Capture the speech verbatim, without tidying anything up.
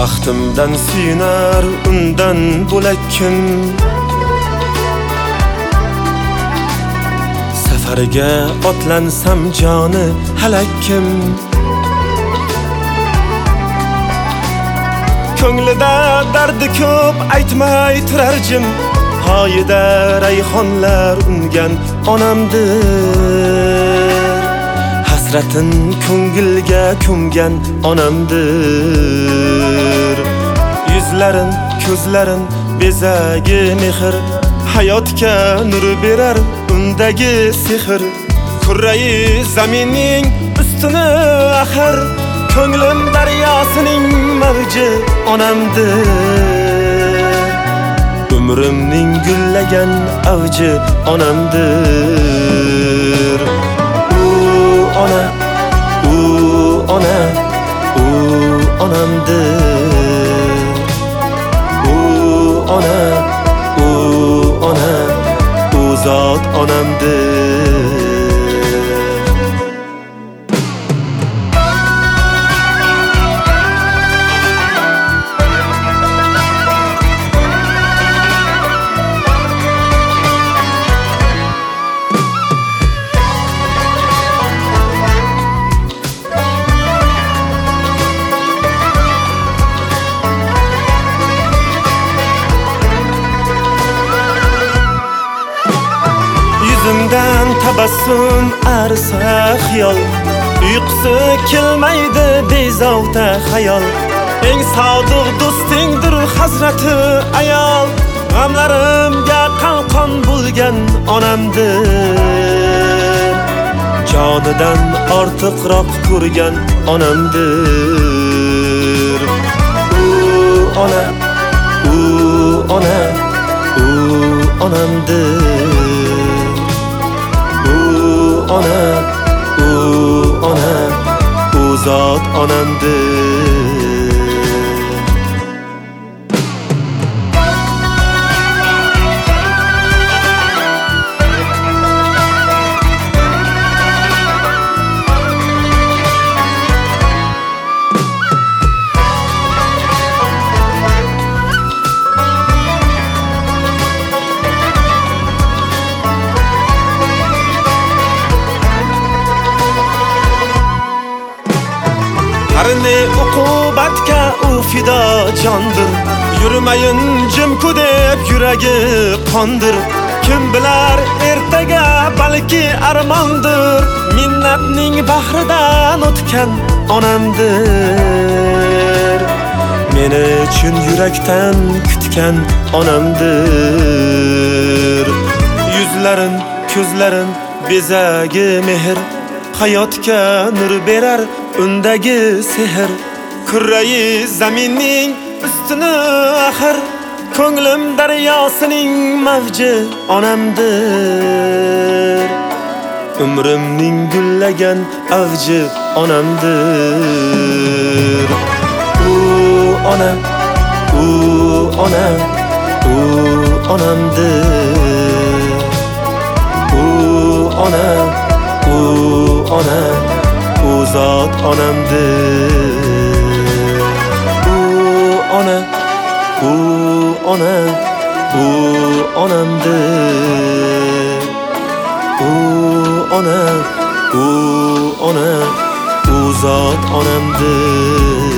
Baxtimdan suyunar undan bo'lak kun. Safariga otlansam joni halakkim. Ko'nglida dardi ko'p aytmay turar jim. Hoyida rayhonlar ungan onamdir. Hasratin ko'ngilga ko'mgan onamdir. Yuzlarin, ko'zlarin bezagi mehr, hayotga nur berar undagi sehr. Kurrai zaminning ustuni axir, ko'nglim daryosining mavji onamdir. Umrimning gullagan avji onamdir. U ona, u ona, u onamdir. U ona, u ona, u zot onamdir. Yüzümden tabassum arsa xiyol, uyqusi kelmaydi bezovta xayol. Eng sodiq do'stingdir hazrati ayol, g'amlarimga qalqon bo'lgan onamdir. Jonidan ortiqroq ko'rgan onamdir. U ona, u ona, u onamdir. Ona, u ona, u zot onamdir. Qarni uqubatga u fido jondir. Yurmayin jimku deb yuragi qondir. Kim bilar ertaga balki armondir. Minnatning bahridan o'tgan onamdir. Meni uchun yurakdan kutgan onamdir. Yuzlarin, ko'zlarin bezagi mehr, hayotga nur berar undagi sehr. Kurrai zaminning ustuni axir, ko'nglim daryosining mavji onamdir. Umrimning gullagan avji onamdir. U ona, u ona, u onamdir. U ona, u ona, u zot onamdir. U ona, u ona, u onamdir. U ona, u ona, u zot onamdir.